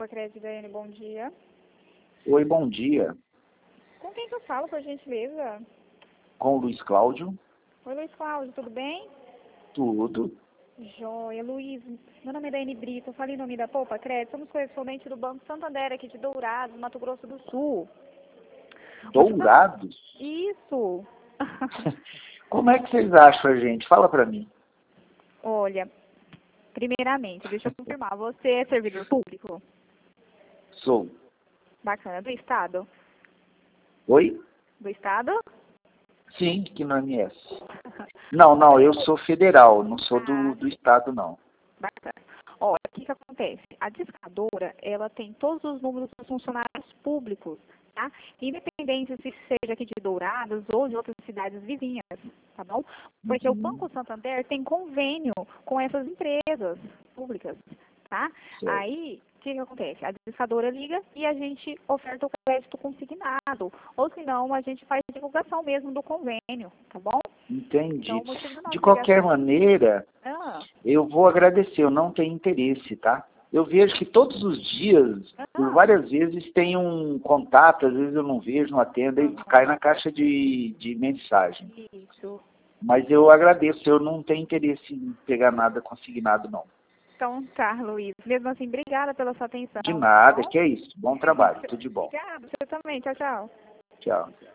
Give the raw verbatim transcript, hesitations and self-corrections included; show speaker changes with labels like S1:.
S1: Poupa Crédito Daiane, bom dia.
S2: Oi, bom dia.
S1: Com quem que eu falo, por gentileza?
S2: Com o Luiz Cláudio.
S1: Oi, Luiz Cláudio, tudo bem?
S2: Tudo.
S1: Joia, Luiz. Meu nome é Daiane Brito, eu falei em nome da Poupa Crédito, somos correspondentes do Banco Santander aqui de Dourados, Mato Grosso do Sul.
S2: Dourados?
S1: Isso.
S2: Como é que vocês acham a gente? Fala pra mim.
S1: Olha, primeiramente, deixa eu confirmar, você é servidor público?
S2: Sou.
S1: Bacana. Do Estado?
S2: Oi?
S1: Do Estado?
S2: Sim, que no M S. Não, não, eu sou federal, não sou do, do Estado, não.
S1: Bacana. Olha, o que que acontece? A discadora, ela tem todos os números dos funcionários públicos, tá? Independente se seja aqui de Dourados ou de outras cidades vizinhas, tá bom? Porque
S2: Uhum.
S1: o Banco Santander tem convênio com essas empresas públicas, tá?
S2: Certo.
S1: Aí, o que que acontece? A discadora liga e a gente oferta o crédito consignado, ou se não, a gente faz divulgação mesmo do convênio, tá bom?
S2: Entendi.
S1: Então, o motivo da nossa
S2: De qualquer
S1: ligação-
S2: maneira,
S1: Ah,
S2: eu vou agradecer, eu não tenho interesse, tá? Eu vejo que todos os dias, por
S1: ah,
S2: várias vezes, tem um contato, às vezes eu não vejo, não atendo, e
S1: Aham.
S2: cai na caixa de, de mensagem.
S1: isso.
S2: Mas eu agradeço, eu não tenho interesse em pegar nada consignado, não.
S1: Então tá, Luiz. Mesmo assim, obrigada pela sua atenção.
S2: De
S1: Tá
S2: nada,
S1: bom?
S2: que é isso. Bom trabalho, tudo de bom.
S1: Obrigada, você também. Tchau, tchau.
S2: Tchau.